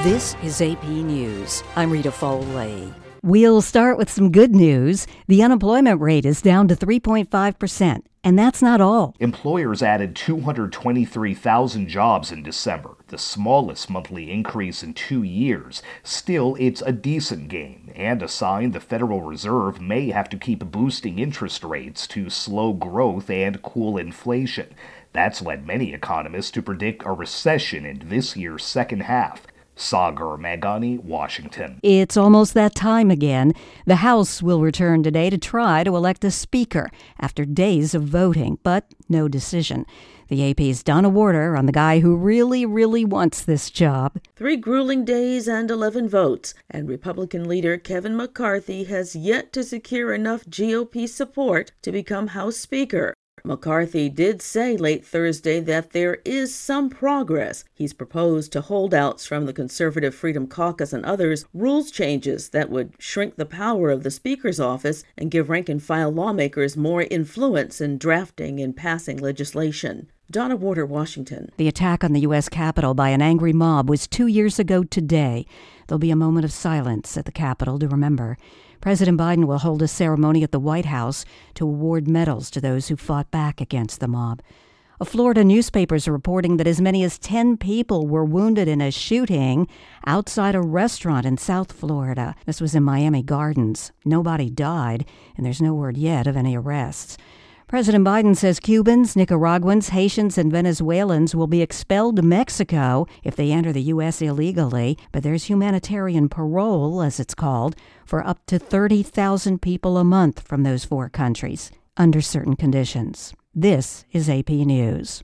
This is AP News. I'm Rita Foley. We'll start with some good news. The unemployment rate is down to 3.5%, and that's not all. Employers added 223,000 jobs in December, the smallest monthly increase in 2 years. Still, it's a decent gain, and a sign the Federal Reserve may have to keep boosting interest rates to slow growth and cool inflation. That's led many economists to predict a recession in this year's second half. Sagar Meghani, Washington. It's almost that time again. The House will return today to try to elect a speaker after days of voting, but no decision. The AP's Donna Warder on the guy who really wants this job. 3 grueling days and 11 votes, and Republican leader Kevin McCarthy has yet to secure enough GOP support to become House Speaker. McCarthy did say late Thursday that there is some progress. He's proposed to holdouts from the Conservative Freedom Caucus and others rules changes that would shrink the power of the Speaker's office and give rank-and-file lawmakers more influence in drafting and passing legislation. Donna Warder, Washington. The attack on the U.S. Capitol by an angry mob was 2 years ago today. There'll be a moment of silence at the Capitol to remember. President Biden will hold a ceremony at the White House to award medals to those who fought back against the mob. Florida newspapers are reporting that as many as 10 people were wounded in a shooting outside a restaurant in South Florida. This was in Miami Gardens. Nobody died, and there's no word yet of any arrests. President Biden says Cubans, Nicaraguans, Haitians, and Venezuelans will be expelled to Mexico if they enter the U.S. illegally, but there's humanitarian parole, as it's called, for up to 30,000 people a month from those 4 countries, under certain conditions. This is AP News.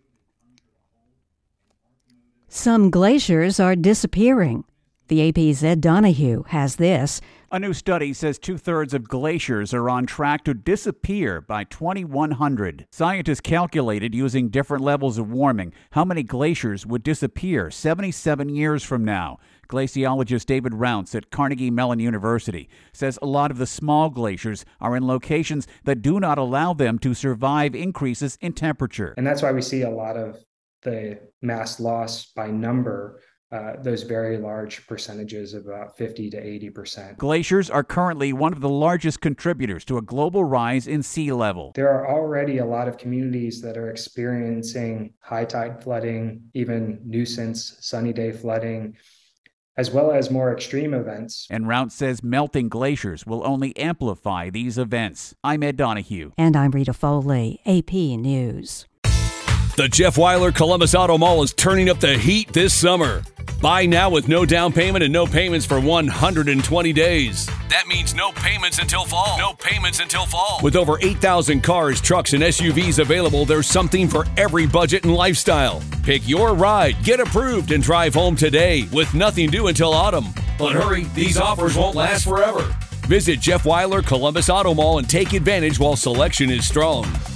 Some glaciers are disappearing. The AP's Ed Donahue has this. A new study says 2/3 of glaciers are on track to disappear by 2100. Scientists calculated using different levels of warming how many glaciers would disappear 77 years from now. Glaciologist David Rounce at Carnegie Mellon University says a lot of the small glaciers are in locations that do not allow them to survive increases in temperature. And that's why we see a lot of the mass loss by number. Those very large percentages, about 50 to 80%. Glaciers are currently one of the largest contributors to a global rise in sea level. There are already a lot of communities that are experiencing high tide flooding, even nuisance sunny day flooding, as well as more extreme events. And Rounce says melting glaciers will only amplify these events. I'm Ed Donahue. And I'm Rita Foley, AP News. The Jeff Weiler Columbus Auto Mall is turning up the heat this summer. Buy now with no down payment and no payments for 120 days. That means no payments until fall. No payments until fall. With over 8,000 cars, trucks, and SUVs available, there's something for every budget and lifestyle. Pick your ride, get approved, and drive home today with nothing due until autumn. But hurry, these offers won't last forever. Visit Jeff Weiler Columbus Auto Mall and take advantage while selection is strong.